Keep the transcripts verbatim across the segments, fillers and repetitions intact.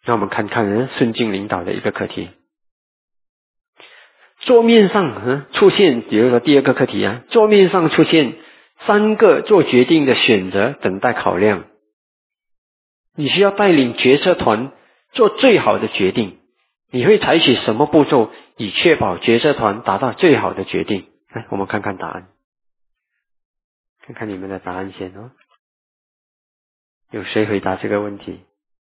那我们看看呢顺境领导的一个课题。桌面上、嗯、出现，比如说第二个课题啊，桌面上出现三个做决定的选择，等待考量。你需要带领决策团做最好的决定，你会采取什么步骤以确保决策团达到最好的决定？来，我们看看答案，看看你们的答案先哦。有谁回答这个问题？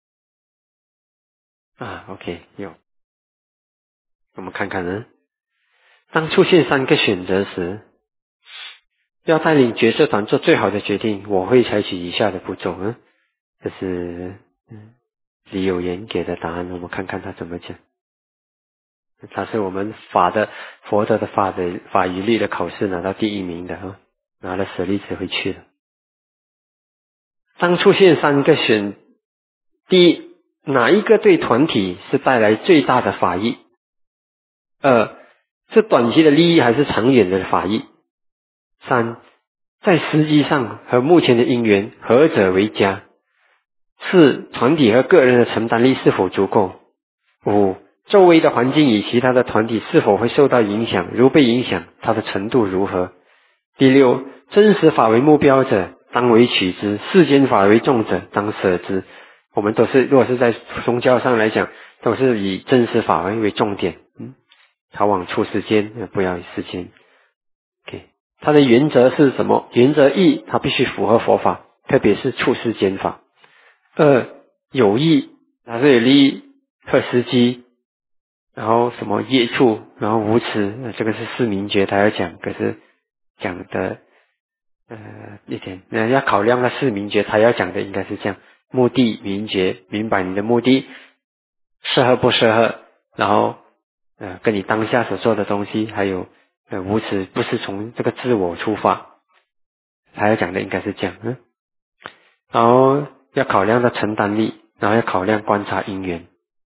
啊 ，OK， 有。我们看看呢，当出现三个选择时，要带领决策团做最好的决定，我会采取以下的步骤。嗯，这是嗯李有言给的答案，我们看看他怎么讲。他是我们法的佛德的法的法语律的考试拿到第一名的啊，拿了舍利子回去了。当出现三个选，第一，哪一个对团体是带来最大的法益？二，是短期的利益还是长远的法益？三，在实际上和目前的因缘何者为佳？四，团体和个人的承担力是否足够？五，周围的环境与其他的团体是否会受到影响？如被影响，它的程度如何？第六，真实法为目标者，当为取之；世间法为重者，当舍之。我们都是，如果是在宗教上来讲，都是以真实法为为重点，嗯，逃往出世间，不要世间。OK， 它的原则是什么？原则一，它必须符合佛法，特别是出世间法。二，有益，它是有利益和时机，然后什么业处，然后无耻，这个是四明觉他要讲，可是讲的呃一点，那要考量了四明觉他要讲的应该是这样：目的明觉，明白你的目的适合不适合，然后呃跟你当下所做的东西，还有呃无耻不是从这个自我出发，他要讲的应该是这样，嗯，然后要考量的承担力，然后要考量观察因缘。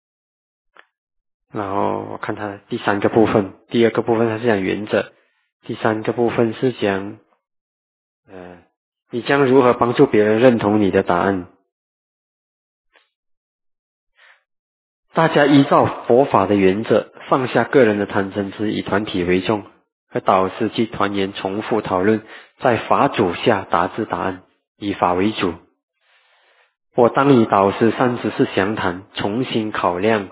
然后我看他的第三个部分，第二个部分他是讲原则，第三个部分是讲呃你将如何帮助别人认同你的答案。大家依照佛法的原则，放下个人的贪嗔痴，以团体为重，和导师去团圆重复讨论，在法主下达至答案，以法为主。我当以导师三十四详谈，重新考量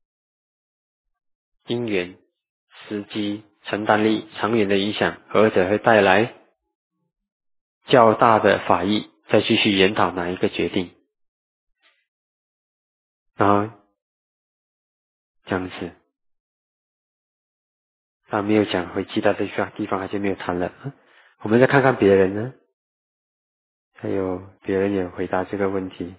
因缘、时机、承担力、长远的影响，何者会带来较大的法益，再继续研讨哪一个决定。然后这样子，他没有讲回其他的地方，他就没有谈了。我们再看看别人呢，还有别人也回答这个问题。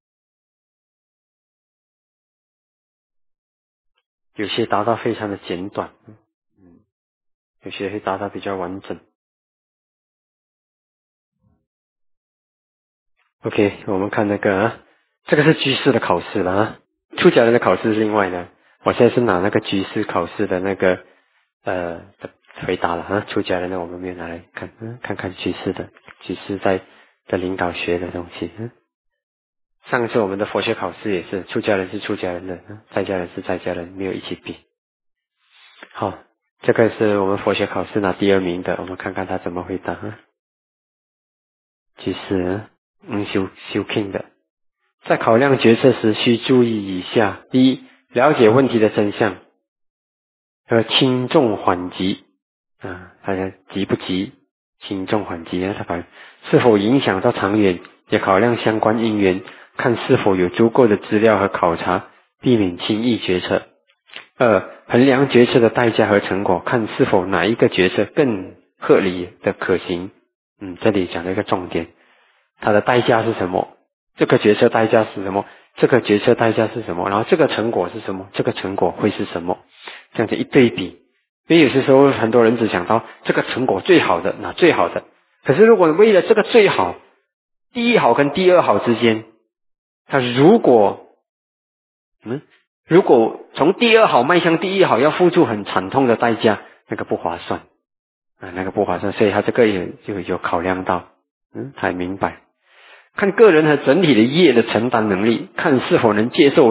有些答到非常的简短，嗯，有些会答到比较完整。OK， 我们看那个啊，这个是居士的考试了啊，出家人的考试是另外的。我现在是拿那个居士考试的那个呃回答了啊，出家人的我们没有拿来看，嗯，看看居士的，居士在的领导学的东西。嗯，上次我们的佛学考试也是，出家人是出家人的，在家人是在家人，没有一起比。好，这个是我们佛学考试拿第二名的，我们看看他怎么回答啊。居士嗯修修 king 的。在考量决策时需注意以下：第一，了解问题的真相和轻重缓急啊，大家急不急，轻重缓急啊，他把是否影响到长远，也考量相关因缘，看是否有足够的资料和考察，避免轻易决策。二，衡量决策的代价和成果，看是否哪一个决策更合理的可行。嗯，这里讲了一个重点，它的代价是什么？这个决策代价是什么？这个决策代价是什么？然后这个成果是什么？这个成果会是什么？这样子一对比，因为有些时候很多人只想到这个成果最好的，那最好的。可是如果为了这个最好，第一好跟第二好之间，它如果嗯，如果从第二好迈向第一好要付出很惨痛的代价，那个不划算啊，那个不划算，所以他这个也就有考量到，嗯，才明白。看个人和整体的业的承担能力，看是否能接受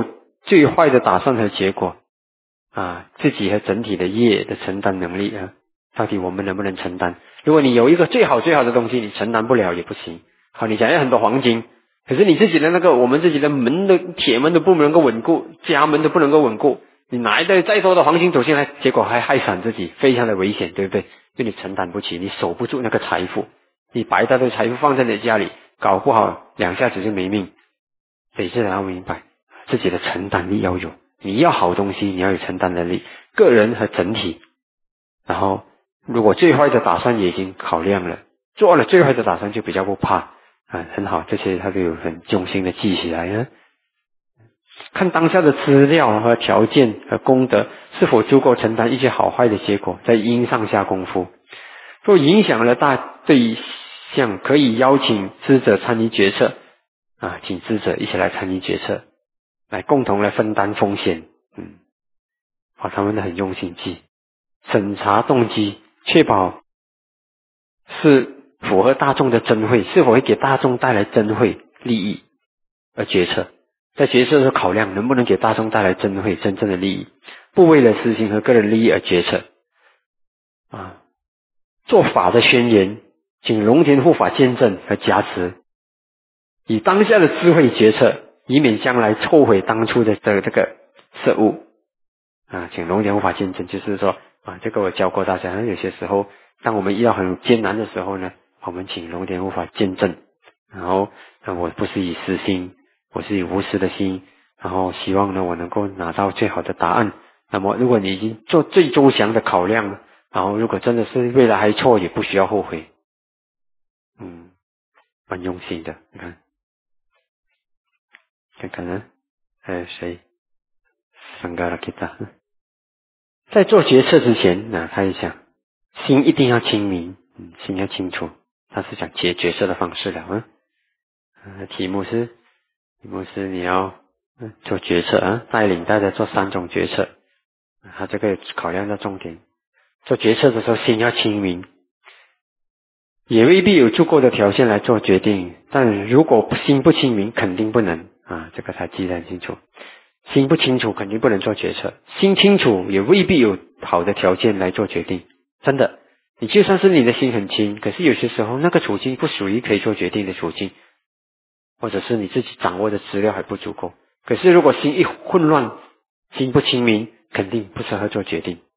最坏的打算和结果啊，自己和整体的业的承担能力啊，到底我们能不能承担？如果你有一个最好最好的东西，你承担不了也不行。好，你想要很多黄金，可是你自己的那个我们自己的门的铁门都不能够稳固，家门都不能够稳固，你拿一袋再多的黄金走进来，结果还害惨自己，非常的危险，对不对？因为你承担不起，你守不住那个财富，你把一大堆财富放在你家里，搞不好两下子就没命。所以这要明白自己的承担力要有，你要好东西，你要有承担能力，个人和整体。然后如果最坏的打算也已经考量了，做了最坏的打算就比较不怕啊，很好，这些他都有很用心的记起来啊。看当下的资料和条件和功德是否足够承担一些好坏的结果，在因上下功夫。若影响了大对象，可以邀请知者参与决策啊，请知者一起来参与决策，来共同来分担风险。嗯，好，他们都很用心记，审查动机，确保是符合大众的真慧，是否会给大众带来真慧利益而决策。在决策的时候考量能不能给大众带来真慧真正的利益，不为了私心和个人利益而决策啊。做法的宣言，请龙田护法见证和加持，以当下的智慧决策，以免将来后悔当初的的这个失误啊。请龙田护法见证，就是说啊，这个我教过大家，有些时候当我们遇到很艰难的时候呢，我们请龙田护法见证，然后啊，我不是以私心，我是以无私的心，然后希望呢我能够拿到最好的答案。那么如果你已经做最周详的考量了，然后如果真的是未来还错，也不需要后悔。嗯，蛮用心的，你看看看呢，还有谁？桑嘎拉吉达，在做决策之前，那他也想心一定要清明，嗯，心要清楚，他是讲解决策的方式了，嗯，呃，题目是题目是你要嗯做决策啊，带领大家做三种决策，他这个考量的重点，做决策的时候心要清明。也未必有足够的条件来做决定，但如果心不清明，肯定不能啊，这个他记得很清楚。心不清楚，肯定不能做决策；心清楚，也未必有好的条件来做决定。真的，你就算是你的心很清，可是有些时候那个处境不属于可以做决定的处境，或者是你自己掌握的资料还不足够。可是如果心一混乱，心不清明，肯定不适合做决定。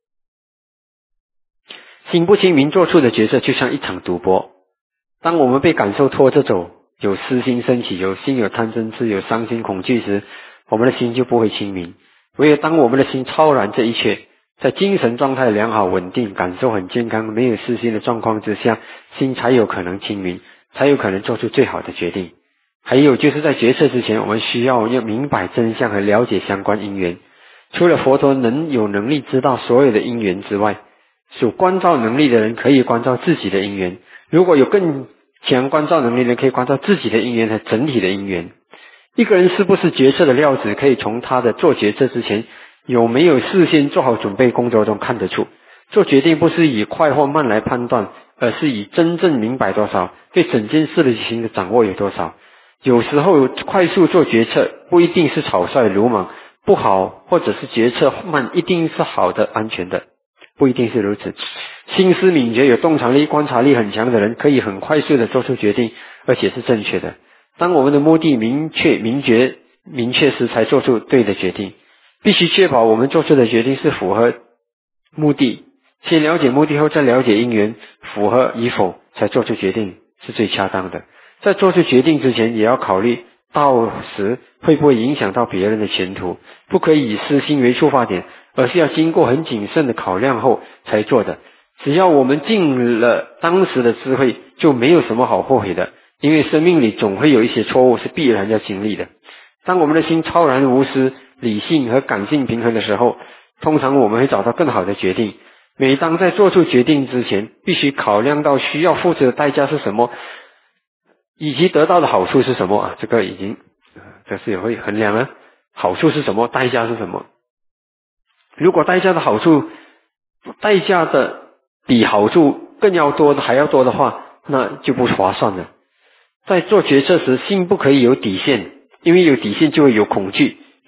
心不清明做出的决策就像一场赌博，当我们被感受拖着走，有私心升起，有心有贪嗔痴，有伤心恐惧时，我们的心就不会清明。唯有当我们的心超然这一切，在精神状态良好稳定，感受很健康，没有私心的状况之下，心才有可能清明，才有可能做出最好的决定。还有就是在决策之前，我们需要要明白真相和了解相关因缘。除了佛陀能有能力知道所有的因缘之外，有关照能力的人可以关照自己的因缘，如果有更强关照能力的人，可以关照自己的因缘和整体的因缘。一个人是不是决策的料子，可以从他的做决策之前有没有事先做好准备工作中看得出。做决定不是以快或慢来判断，而是以真正明白多少，对整件事的情的掌握有多少。有时候快速做决策不一定是草率鲁莽不好，或者是决策慢一定是好的安全的，不一定是如此。心思敏捷有洞察力观察力很强的人，可以很快速的做出决定，而且是正确的。当我们的目的明确明确明确时，才做出对的决定。必须确保我们做出的决定是符合目的，先了解目的后再了解因缘，符合与否才做出决定是最恰当的。在做出决定之前，也要考虑到时会不会影响到别人的前途，不可以以私心为出发点，而是要经过很谨慎的考量后才做的。只要我们尽了当时的智慧，就没有什么好后悔的，因为生命里总会有一些错误是必然要经历的。当我们的心超然无私，理性和感性平衡的时候，通常我们会找到更好的决定。每当在做出决定之前，必须考量到需要付出的代价是什么，以及得到的好处是什么啊？这个已经这是也会衡量了，好处是什么，代价是什么。如果代价的好处代价的比好处更要多的还要多的话，那就不划算了。在做决策时，心不可以有底线，因为有底线就会有恐惧，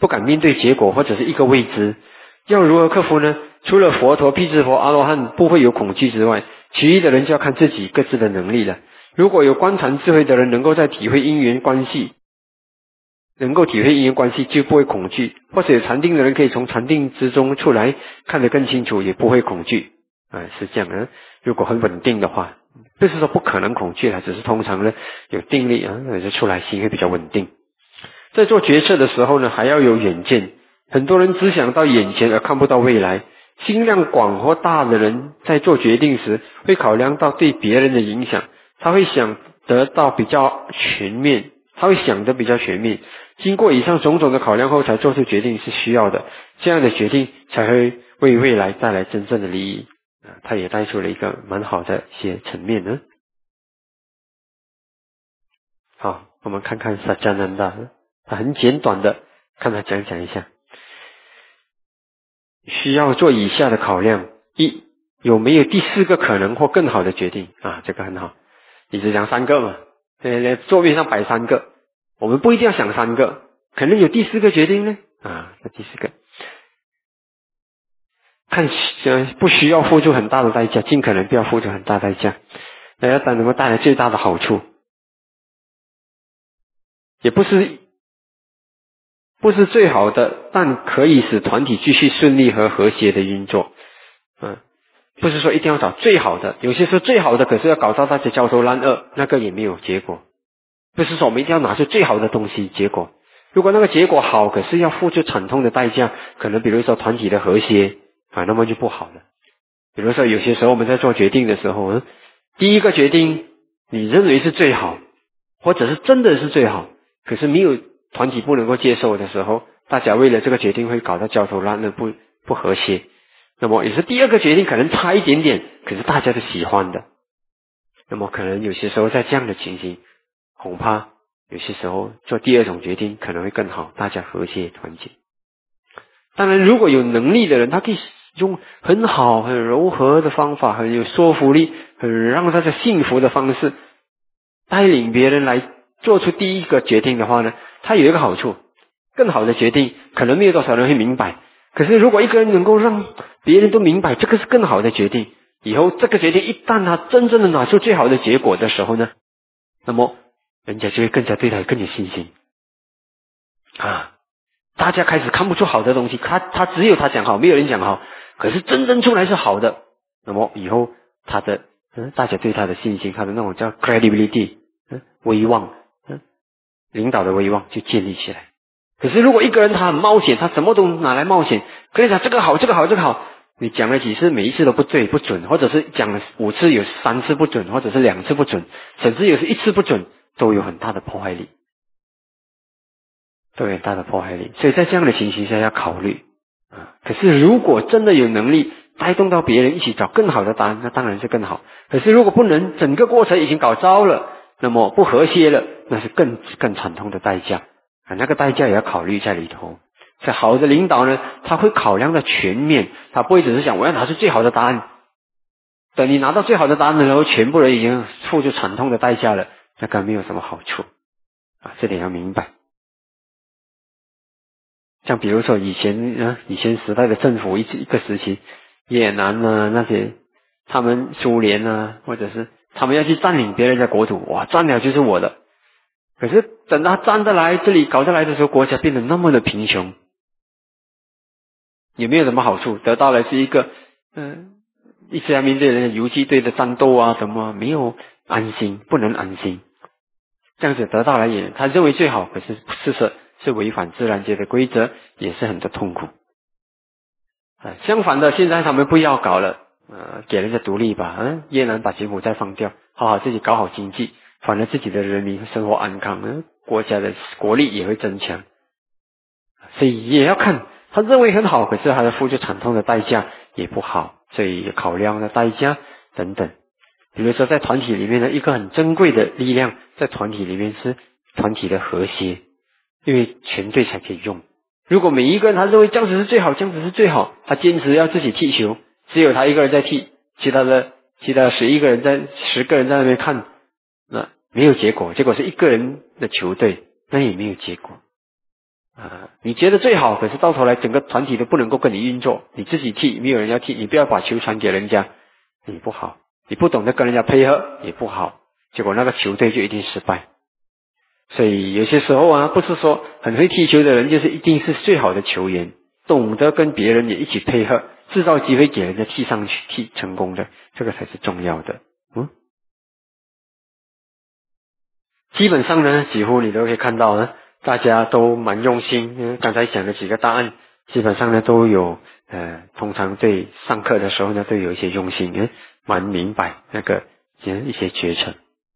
不敢面对结果或者是一个未知。要如何克服呢？除了佛陀、辟支佛、阿罗汉不会有恐惧之外，其余的人就要看自己各自的能力了。如果有观禅智慧的人能够在体会因缘关系，能够体会因缘关系就不会恐惧，或者有禅定的人可以从禅定之中出来看得更清楚，也不会恐惧啊，是这样的。如果很稳定的话，不是说不可能恐惧了，只是通常呢有定力啊，那就出来心会比较稳定。在做决策的时候呢，还要有远见。很多人只想到眼前而看不到未来。心量广或大的人在做决定时会考量到对别人的影响，他会想得到比较全面，他会想得比较全面。经过以上种种的考量后才做出决定是需要的，这样的决定才会为未来带来真正的利益。他也带出了一个蛮好的一些层面呢。好，我们看看萨迦南达，他很简短的看他讲讲一下。需要做以下的考量：一，有没有第四个可能或更好的决定啊？这个很好，你只讲三个嘛，对，桌面上摆三个，我们不一定要想三个，可能有第四个决定呢啊，这第四个，看不需要付出很大的代价，尽可能不要付出很大代价，那要能够带来最大的好处，也不是不是最好的，但可以使团体继续顺利和和谐的运作。嗯，不是说一定要找最好的，有些时候最好的可是要搞到大家焦头烂额，那个也没有结果。不是说我们一定要拿出最好的东西，结果如果那个结果好，可是要付出惨痛的代价，可能比如说团体的和谐啊，那么就不好了。比如说有些时候我们在做决定的时候，嗯，第一个决定你认为是最好，或者是真的是最好，可是没有团体不能够接受的时候，大家为了这个决定会搞到焦头烂额，不不和谐。那么也是第二个决定可能差一点点，可是大家都喜欢的。那么可能有些时候在这样的情形，恐怕有些时候做第二种决定可能会更好，大家和谐团结。当然如果有能力的人，他可以用很好很柔和的方法，很有说服力，很让大家幸福的方式带领别人来做出第一个决定的话呢，他有一个好处，更好的决定可能没有多少人会明白，可是如果一个人能够让别人都明白这个是更好的决定，以后这个决定一旦他真正的拿出最好的结果的时候呢，那么人家就会更加对他更有信心啊。大家开始看不出好的东西，他他只有他讲好，没有人讲好，可是真正出来是好的，那么以后他的嗯，大家对他的信心，他的那种叫 credibility， 嗯，威望，嗯，领导的威望就建立起来。可是如果一个人他很冒险，他什么都拿来冒险，跟你讲这个好这个好这个好，你讲了几次每一次都不对不准，或者是讲了五次有三次不准，或者是两次不准，甚至有时一次不准，都有很大的破坏力，都有很大的破坏力。所以在这样的情形下要考虑啊。可是如果真的有能力带动到别人一起找更好的答案，那当然是更好。可是如果不能，整个过程已经搞糟了，那么不和谐了，那是更更惨痛的代价啊，那个代价也要考虑在里头。所以好的领导呢，他会考量的全面，他不会只是想我要拿出最好的答案，等你拿到最好的答案的时候，全部人已经付出惨痛的代价了，那个没有什么好处啊，这点要明白。像比如说以前啊，以前时代的政府一一个时期，越南啊那些，他们苏联啊，或者是他们要去占领别人的国土，哇，占了就是我的。可是等他占得来，这里搞得来的时候，国家变得那么的贫穷，也没有什么好处，得到的是一个嗯，伊斯兰民队人的游击队的战斗啊，什么没有安心，不能安心。这样子得到来也，他认为最好，可是事实是违反自然界的规则，也是很多痛苦。啊，相反的，现在他们不要搞了，呃，给人家独立吧，嗯，越南把柬埔寨放掉，好好自己搞好经济，反而自己的人民生活安康，嗯，国家的国力也会增强。所以也要看，他认为很好，可是他的付出惨痛的代价也不好，所以考量的代价等等。比如说在团体里面的一个很珍贵的力量，在团体里面是团体的和谐，因为全队才可以用。如果每一个人他认为这样子是最好，这样子是最好，他坚持要自己踢球，只有他一个人在踢，其他的其他十一个人在十个人在那边看，那没有结果，结果是一个人的球队，那也没有结果。 啊，你觉得最好，可是到头来整个团体都不能够跟你运作，你自己踢，没有人要踢，你不要把球传给人家，也不好，你不懂得跟人家配合也不好，结果那个球队就一定失败。所以有些时候啊，不是说很会踢球的人就是一定是最好的球员，懂得跟别人也一起配合，制造机会给人家踢上去，踢成功的，这个才是重要的。嗯，基本上呢，几乎你都可以看到呢，大家都蛮用心。嗯，刚才讲的几个答案，基本上呢都有呃，通常对上课的时候呢都有一些用心，嗯，蛮明白那个一些决策。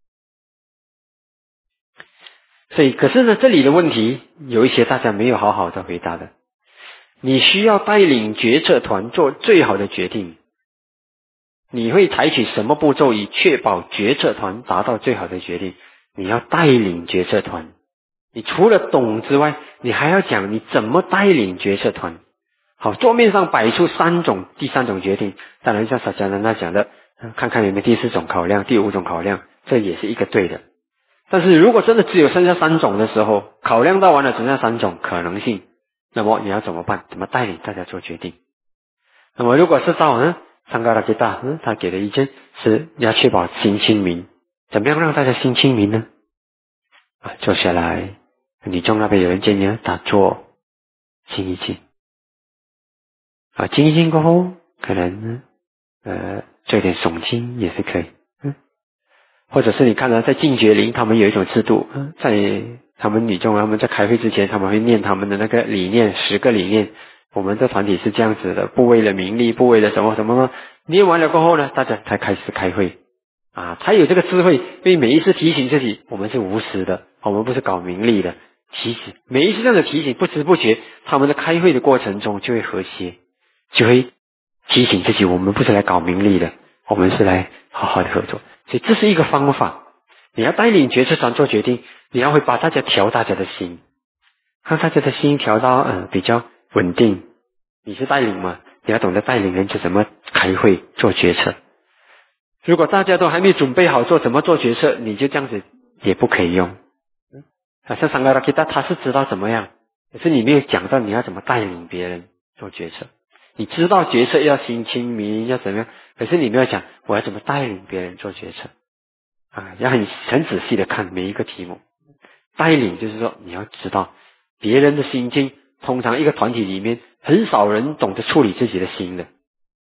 所以，可是呢，这里的问题有一些大家没有好好的回答的。你需要带领决策团做最好的决定，你会采取什么步骤以确保决策团达到最好的决定？你要带领决策团，你除了懂之外，你还要讲你怎么带领决策团。好，桌面上摆出三种，第三种决定，当然像萨迦南那讲的，看看有没有第四种考量、第五种考量，这也是一个对的。但是如果真的只有剩下三种的时候，考量到完了剩下三种可能性，那么你要怎么办？怎么带领大家做决定？那么如果是照呢桑嘎拉吉大嗯他给的意见是要确保心亲民，怎么样让大家心亲民呢？啊，坐下来，女众那边有人建议打坐静一静，啊，静一静过后，可能呃做一点诵经也是可以。或者是你看到在净觉林他们有一种制度，在他们女众他们在开会之前他们会念他们的那个理念，十个理念，我们这团体是这样子的，不为了名利，不为了什么什么，念完了过后呢，大家才开始开会啊，他有这个智慧，因为每一次提醒自己我们是无私的，我们不是搞名利的，提醒每一次这样的提醒，不知不觉他们的开会的过程中就会和谐，就会提醒自己我们不是来搞名利的，我们是来好好的合作。所以这是一个方法，你要带领决策团做决定，你要会把大家调大家的心，让大家的心调到呃比较稳定。你是带领嘛，你要懂得带领人就怎么开会做决策。如果大家都还没准备好做怎么做决策，你就这样子也不可以用。好像桑嘎拉基达他是知道怎么样，可是你没有讲到你要怎么带领别人做决策。你知道决策要心亲民要怎么样，可是你没有讲我要怎么带领别人做决策啊，要很很仔细的看每一个题目。带领就是说你要知道别人的心境，通常一个团体里面很少人懂得处理自己的心的，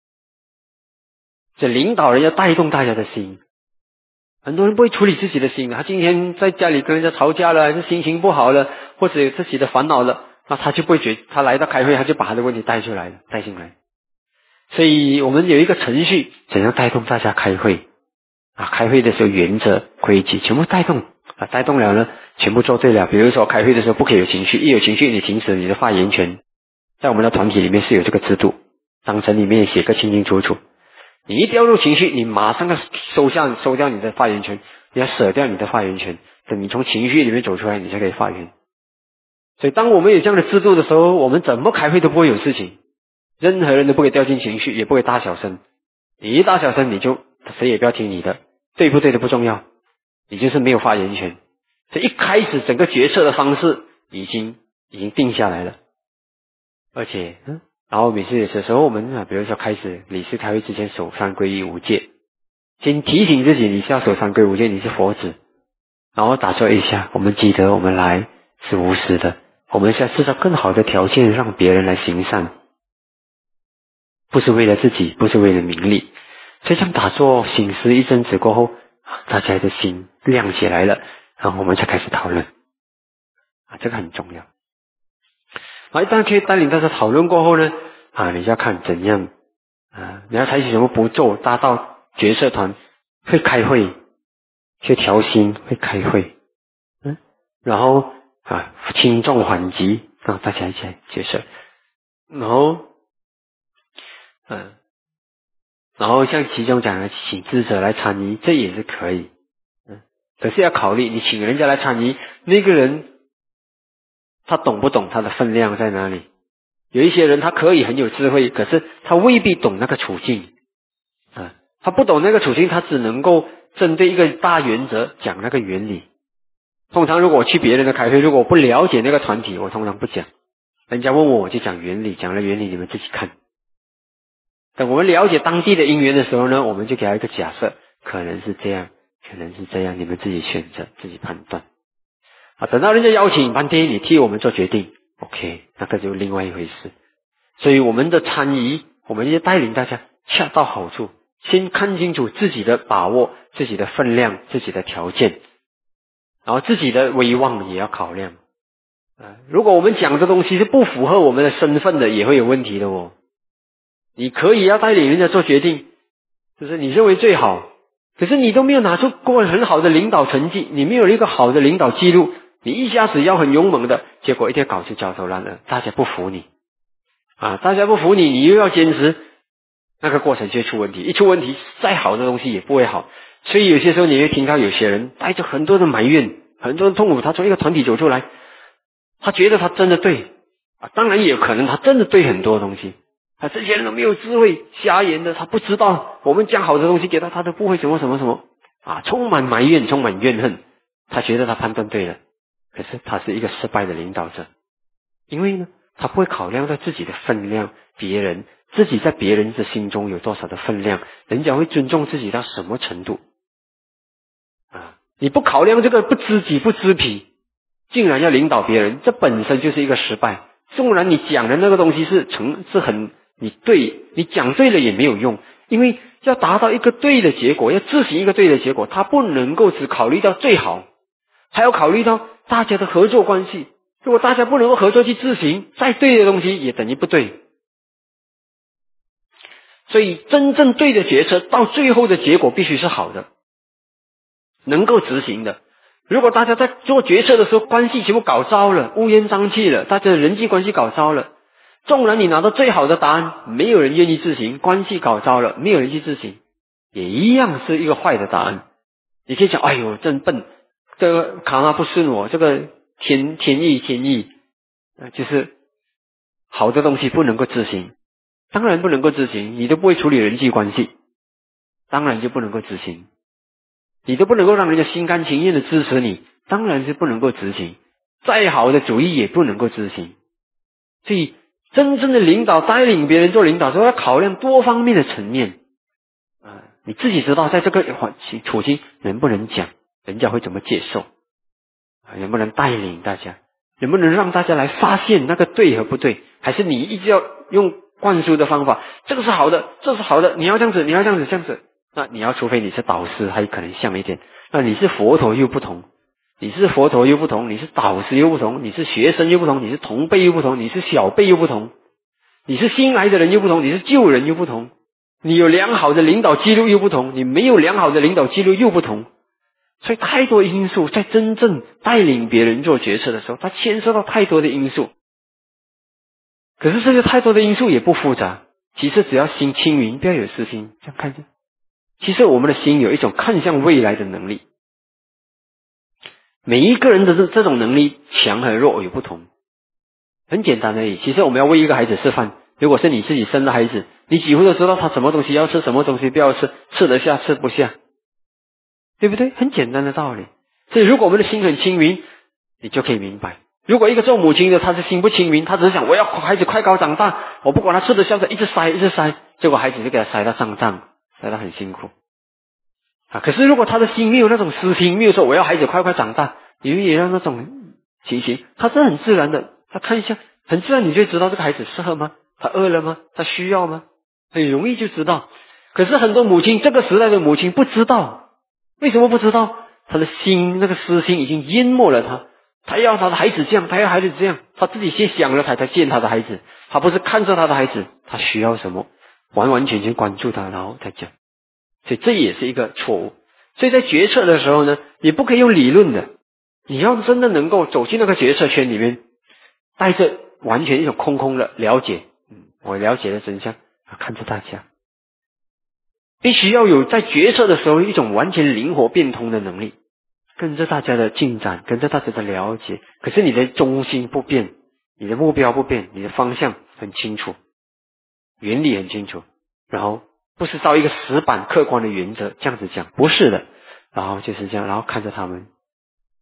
这领导人要带动大家的心。很多人不会处理自己的心，他今天在家里跟人家吵架了，还是心情不好了，或者有自己的烦恼了，那他就不会觉，他来到开会他就把他的问题带出来了，带进来。所以我们有一个程序，怎样带动大家开会啊？开会的时候原则规矩全部带动啊，带动了呢，全部做对了。比如说开会的时候不可以有情绪，一有情绪你停止你的发言权。在我们的团体里面是有这个制度，章程里面也写个清清楚楚。你一掉入情绪，你马上要收下收掉你的发言权，你要舍掉你的发言权，等你从情绪里面走出来，你才可以发言。所以当我们有这样的制度的时候，我们怎么开会都不会有事情，任何人都不可以掉进情绪，也不会大小声。你一大小声，你就谁也不要听你的，对不对的不重要，你就是没有发言权。所以一开始整个决策的方式已经已经定下来了，而且嗯。然后每次有时候我们啊，比如说开始理事开会之前守三皈依五戒，先提醒自己你是要守三皈五戒，你是佛子，然后打坐一下，我们记得我们来是无私的，我们是要制造更好的条件让别人来行善，不是为了自己，不是为了名利。所以这样打坐醒思一阵子过后，大家的心亮起来了，然后我们才开始讨论啊，这个很重要。好，一旦可以带领大家讨论过后呢，啊，你就要看怎样啊，你要采取什么步骤达到决策团会开会，会调心，会开会，嗯，然后啊轻重缓急，让大家一起来决策，然后嗯，然后像其中讲的请智者来参与，这也是可以，嗯，可是要考虑你请人家来参与，那个人他懂不懂他的分量在哪里？有一些人他可以很有智慧，可是他未必懂那个处境啊，他不懂那个处境，他只能够针对一个大原则讲那个原理， 通常如果我去别人的开会，如果我不了解那个团体，我通常不讲。人家问我，我就讲原理，讲了原理你们自己看。等我们了解当地的因缘的时候呢，我们就给他一个假设，可能是这样，可能是这样，你们自己选择，自己判断。啊，等到人家邀请半天，你替我们做决定 ，OK， 那个就另外一回事。所以我们的参与，我们要带领大家恰到好处，先看清楚自己的把握、自己的分量、自己的条件，然后自己的威望也要考量。啊，如果我们讲的东西是不符合我们的身份的，也会有问题的哦。你可以要带领人家做决定，就是你认为最好，可是你都没有拿出过很好的领导成绩，你没有一个好的领导记录，你一下子要很勇猛的，结果一天搞出焦头烂额，大家不服你啊，大家不服你，你又要坚持，那个过程就会出问题，一出问题，再好的东西也不会好。所以有些时候你会听到有些人带着很多的埋怨，很多的痛苦，他从一个团体走出来，他觉得他真的对啊，当然也有可能他真的对很多东西，他这些人都没有智慧，瞎言的，他不知道我们讲好的东西给他，他都不会什么什么什么啊，充满埋怨，充满怨恨，他觉得他判断对了，可是他是一个失败的领导者，因为呢，他不会考量到自己的分量，别人自己在别人的心中有多少的分量，人家会尊重自己到什么程度啊？你不考量这个，不知己不知彼，竟然要领导别人，这本身就是一个失败。纵然你讲的那个东西是成是很你对，你讲对了也没有用，因为要达到一个对的结果，要执行一个对的结果，他不能够只考虑到最好，还要考虑到大家的合作关系。如果大家不能够合作去执行，再对的东西也等于不对。所以真正对的决策，到最后的结果必须是好的，能够执行的。如果大家在做决策的时候关系全部搞糟了，乌烟瘴气了，大家的人际关系搞糟了，纵然你拿到最好的答案，没有人愿意执行，关系搞糟了，没有人去执行，也一样是一个坏的答案。你可以讲，哎呦真笨，这个卡拉不顺我，这个天天意天意，呃，就是好的东西不能够执行，当然不能够执行，你都不会处理人际关系，当然就不能够执行。你都不能够让人家心甘情愿的支持你，当然是不能够执行，再好的主意也不能够执行。所以真正的领导带领别人做领导时候，要考量多方面的层面啊，你自己知道在这个环境处境能不能讲，人家会怎么接受啊，能不能带领大家，能不能让大家来发现那个对和不对，还是你一直要用灌输的方法，这个是好的，这是好的，你要这样子，你要这样子，这样子。那你要除非你是导师，还可能像一点，那你是佛陀又不同，你是佛陀又不同，你是导师又不同，你是学生又不同，你是同辈又不同，你是小辈又不同，你是新来的人又不同，你是旧人又不同，你有良好的领导记录又不同，你没有良好的领导记录又不同。所以太多因素在真正带领别人做决策的时候，它牵涉到太多的因素。可是这些太多的因素也不复杂，其实只要心清明，不要有私心，这样看着。其实我们的心有一种看向未来的能力，每一个人的这这种能力强和弱有不同，很简单而已。其实我们要为一个孩子示范，如果是你自己生的孩子，你几乎都知道他什么东西要吃，什么东西不要吃，吃得下吃不下，对不对？很简单的道理。所以如果我们的心很清明，你就可以明白。如果一个做母亲的他是心不清明，他只是想我要孩子快高长大，我不管他吃得下的一直塞一直塞，结果孩子就给他塞到胀胀，塞到很辛苦啊。可是如果他的心没有那种私心，没有说我要孩子快快长大，你也让那种情形，他是很自然的，他看一下很自然，你就知道这个孩子适合吗？他饿了吗？他需要吗？很容易就知道。可是很多母亲，这个时代的母亲不知道，为什么不知道？他的心那个私心已经淹没了他，他要他的孩子这样，他要孩子这样，他自己先想了才才见他的孩子，他不是看着他的孩子他需要什么，完完全全关注他然后再讲。所以这也是一个错误。所以在决策的时候呢，你不可以用理论的，你要真的能够走进那个决策圈里面，带着完全一种空空的了解，嗯，我了解了真相，看着大家，必须要有在决策的时候一种完全灵活变通的能力，跟着大家的进展，跟着大家的了解，可是你的中心不变，你的目标不变，你的方向很清楚，原理很清楚，然后不是照一个死板客观的原则这样子讲，不是的，然后就是这样，然后看着他们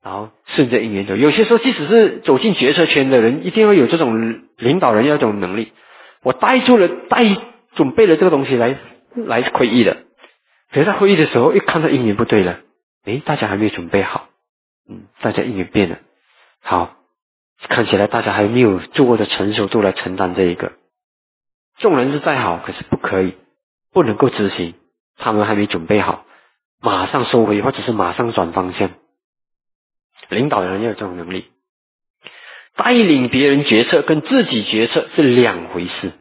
然后顺着因缘走。有些时候即使是走进决策圈的人，一定要有这种领导人要有这种能力。我带住了带准备了这个东西来来会议的，可是在会议的时候一看到因缘不对了，诶，大家还没有准备好，嗯，大家因缘变了，好，看起来大家还没有足够的成熟度来承担这一个。众人是再好，可是不可以，不能够执行，他们还没准备好，马上收回或者是马上转方向。领导人要有这种能力，带领别人决策跟自己决策是两回事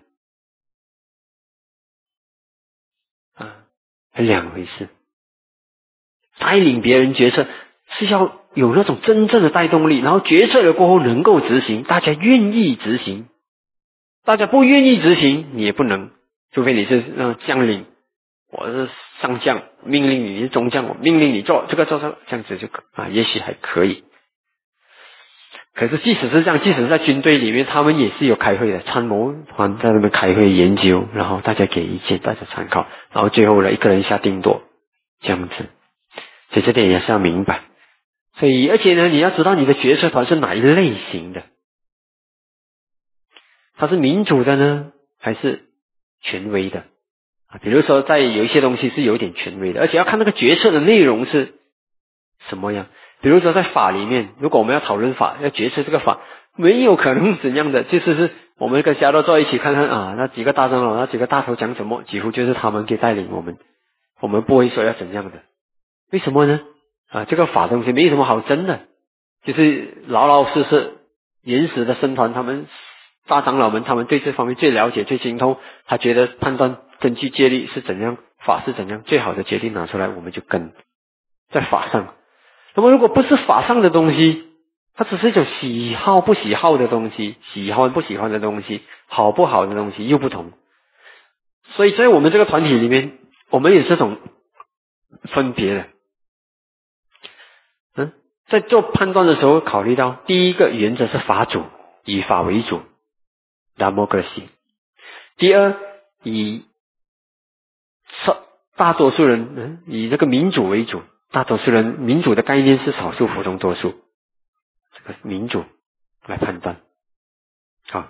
啊，是两回事。带领别人决策是要有那种真正的带动力，然后决策了过后能够执行，大家愿意执行。大家不愿意执行，你也不能，除非你是那种将领，我是上将，命令你，你是中将，我命令你做这个做这个，这样子就啊，也许还可以。可是即使是这样，即使是在军队里面，他们也是有开会的，参谋团在那边开会研究，然后大家给意见，大家参考，然后最后呢一个人下定夺，这样子。所以这点也是要明白。所以而且呢，你要知道你的决策团是哪一类型的，它是民主的呢，还是权威的啊？比如说在有一些东西是有点权威的，而且要看那个决策的内容是什么样。比如说在法里面，如果我们要讨论法，要决策这个法，没有可能怎样的，就是是我们跟家都坐一起看看啊，那几个大长老，那几个大头讲什么，几乎就是他们可以带领我们，我们不会说要怎样的。为什么呢？啊，这个法东西没什么好争的，就是老老实实原始的僧团，他们大长老们，他们对这方面最了解、最精通，他觉得判断根据戒律是怎样，法是怎样，最好的决定拿出来，我们就跟在法上。那么如果不是法上的东西，它只是一种喜好不喜好的东西，喜欢不喜欢的东西，好不好的东西又不同。所以在我们这个团体里面，我们有这种分别的。嗯，在做判断的时候，考虑到第一个原则是法主，以法为主 ，democracy。第二，以大多数人，嗯，以这个民主为主。大多数人民主的概念是少数服从多数，这个民主来判断，好，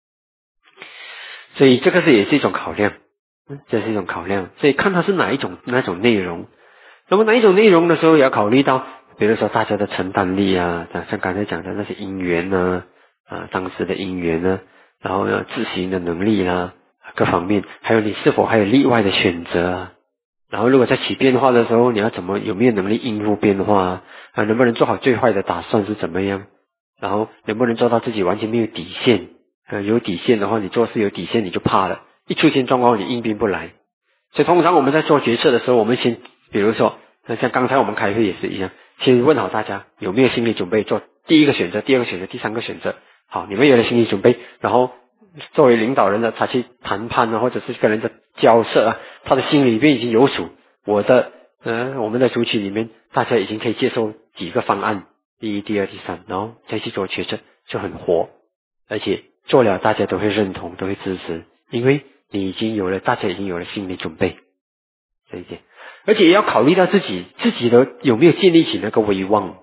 所以这个是也是一种考量，嗯，这是一种考量，所以看它是哪一种哪种内容。那么哪一种内容的时候，也要考虑到，比如说大家的承担力啊，像刚才讲的那些因缘呢，啊，当时的因缘呢，然后呢，自行的能力啦，各方面，还有你是否还有例外的选择啊。然后如果在起变化的时候，你要怎么有没有能力应付变化啊？啊，能不能做好最坏的打算是怎么样？然后能不能做到自己完全没有底线？呃，有底线的话，你做事有底线你就怕了，一出现状况你应变不来。所以通常我们在做决策的时候，我们先比如说，那像刚才我们开会也是一样，先问好大家有没有心理准备做第一个选择、第二个选择、第三个选择。好，你们有了心理准备，然后作为领导人的他去谈判啊，或者是跟人的交涉啊，他的心里面已经有数。我的呃，我们的族群里面，大家已经可以接受几个方案，第一、第二、第三，然后再去做决策，就很活，而且做了大家都会认同，都会支持，因为你已经有了，大家已经有了心理准备这一点，而且也要考虑到自己自己的有没有建立起那个威望。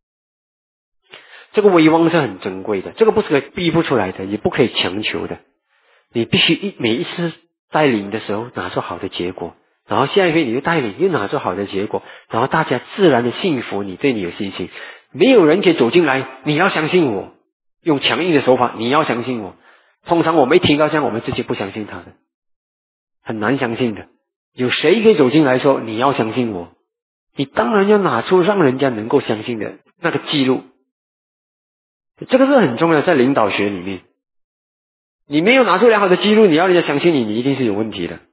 这个威望是很珍贵的，这个不是可以逼不出来的，也不可以强求的。你必须一每一次带领的时候拿出好的结果，然后下一回你又带领又拿出好的结果，然后大家自然的信服你，对你有信心。没有人可以走进来，你要相信我，用强硬的手法，你要相信我。通常我们一听到这样，我们直接不相信他的，很难相信的。有谁可以走进来说你要相信我？你当然要拿出让人家能够相信的那个记录。这个是很重要，在领导学里面，你没有拿出良好的记录，你要人家相信你，你一定是有问题的。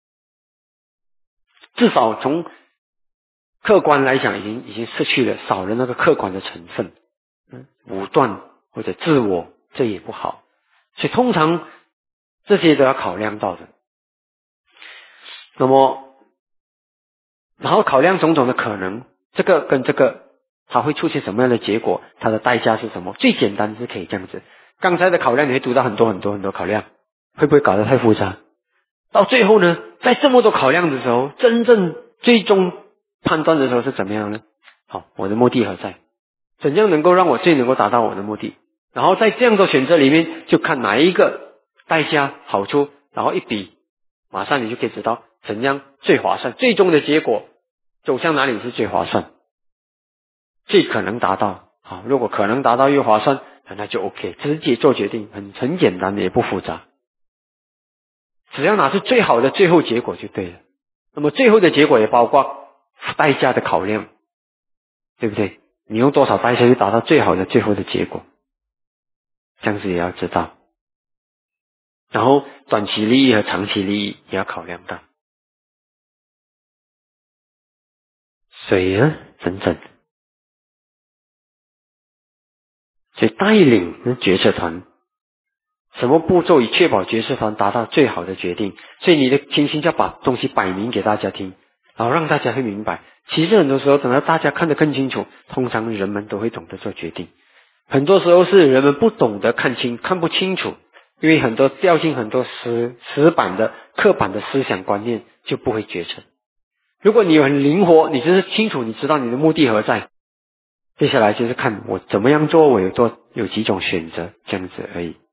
至少从客观来讲，已经已经失去了，少了那个客观的成分，嗯，武断或者自我，这也不好。所以通常这些都要考量到的。那么，然后考量种种的可能，这个跟这个它会出现什么样的结果，它的代价是什么？最简单是可以这样子。刚才的考量你会读到很多很多很多考量，会不会搞得太复杂？到最后呢，在这么多考量的时候，真正最终判断的时候是怎么样呢？好，我的目的何在？ 怎样能够让我最能够达到我的目的？然后在这样的选择里面，就看哪一个代价好处，然后一比，马上你就可以知道怎样最划算，最终的结果走向哪里是最划算，最可能达到。好，如果可能达到又划算，那就 OK， 直接做决定，很很简单的，也不复杂，只要拿出最好的最后结果就对了。那么最后的结果也包括代价的考量，对不对？你用多少代价去达到最好的最后的结果，这样子也要知道。然后短期利益和长期利益也要考量到。水呢，整整。所以带领决策团，什么步骤以确保决策团达到最好的决定？所以你的清新就要把东西摆明给大家听，然后让大家会明白。其实很多时候等到大家看得更清楚，通常人们都会懂得做决定。很多时候是人们不懂得看清，看不清楚，因为很多掉进很多死死板的刻板的思想观念，就不会决策。如果你很灵活，你就是清楚，你知道你的目的何在，接下来就是看我怎么样做，我有做有几种选择，这样子而已。